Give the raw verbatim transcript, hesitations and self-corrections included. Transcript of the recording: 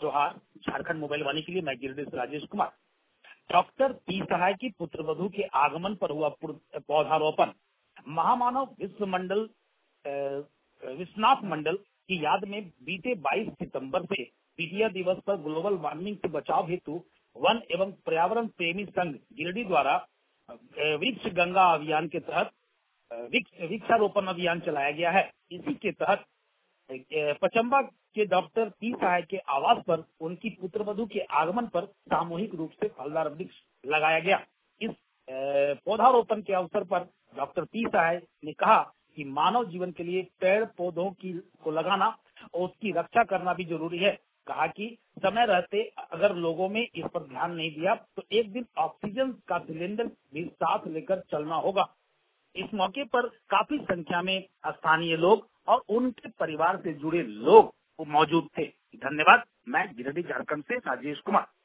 जोहार। झारखंड मोबाइल वाणी के लिए मैं गिरिडीह से राजेश कुमार। डॉक्टर पी सहाय की पुत्रवधू के आगमन पर हुआ पौधारोपण। महामानव विश्व मंडल विश्वनाथ मंडल की याद में बीते बाईस सितंबर से पीडिया दिवस पर ग्लोबल वार्मिंग से बचाव हेतु वन एवं पर्यावरण प्रेमी संघ गिरिडीह द्वारा वृक्ष गंगा अभियान के तहत वृक्षारोपण अभियान चलाया गया है। इसी के तहत पचम्बा के डॉक्टर पी सहाय के आवास पर उनकी पुत्रवधू के आगमन पर सामूहिक रूप से फलदार वृक्ष लगाया गया। इस पौधारोपण के अवसर पर डॉक्टर पी सहाय ने कहा कि मानव जीवन के लिए पेड़ पौधों की को लगाना और उसकी रक्षा करना भी जरूरी है। कहा कि समय रहते अगर लोगों में इस पर ध्यान नहीं दिया तो एक दिन ऑक्सीजन का सिलेंडर भी साथ लेकर चलना होगा। इस मौके पर काफी संख्या में स्थानीय लोग और उनके परिवार से जुड़े लोग मौजूद थे। धन्यवाद। मैं गिरिडीह झारखंड से राजेश कुमार।